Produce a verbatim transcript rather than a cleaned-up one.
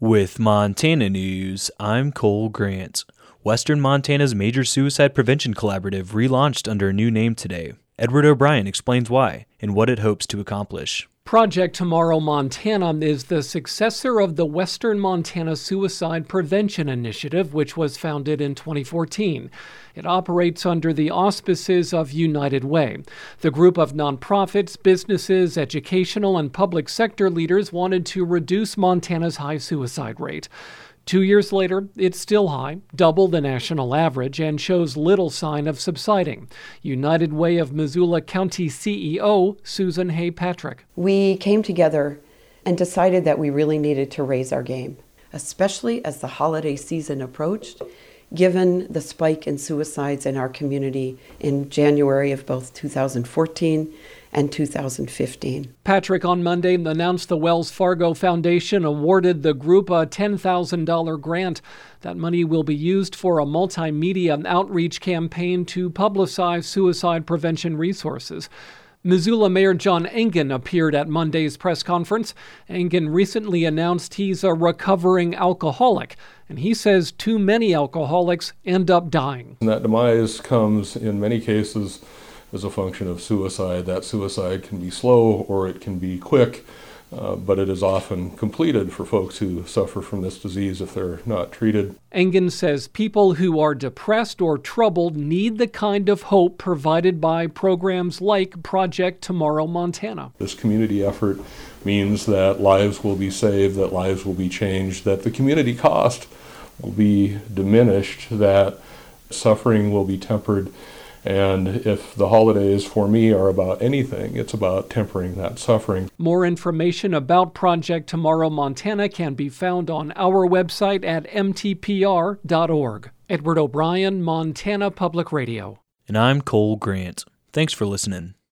With Montana News, I'm Cole Grant. Western Montana's major suicide prevention collaborative relaunched under a new name today. Edward O'Brien explains why and what it hopes to accomplish. Project Tomorrow Montana is the successor of the Western Montana Suicide Prevention Initiative, which was founded in twenty fourteen. It operates under the auspices of United Way. The group of nonprofits, businesses, educational, and public sector leaders wanted to reduce Montana's high suicide rate. Two years later, it's still high, double the national average, and shows little sign of subsiding. United Way of Missoula County C E O Susan Hay Patrick. We came together and decided that we really needed to raise our game, especially as the holiday season approached, given the spike in suicides in our community in January of both two thousand fourteen and two thousand fifteen. Patrick on Monday announced the Wells Fargo Foundation awarded the group a ten thousand dollars grant. That money will be used for a multimedia outreach campaign to publicize suicide prevention resources. Missoula Mayor John Engen appeared at Monday's press conference. Engen recently announced he's a recovering alcoholic, and he says too many alcoholics end up dying. And that demise comes in many cases as a function of suicide. That suicide can be slow or it can be quick, uh, but it is often completed for folks who suffer from this disease if they're not treated. Engen says people who are depressed or troubled need the kind of hope provided by programs like Project Tomorrow Montana. This community effort means that lives will be saved, that lives will be changed, that the community cost will be diminished, that suffering will be tempered. And if the holidays for me are about anything, it's about tempering that suffering. More information about Project Tomorrow Montana can be found on our website at m t p r dot org. Edward O'Brien, Montana Public Radio. And I'm Cole Grant. Thanks for listening.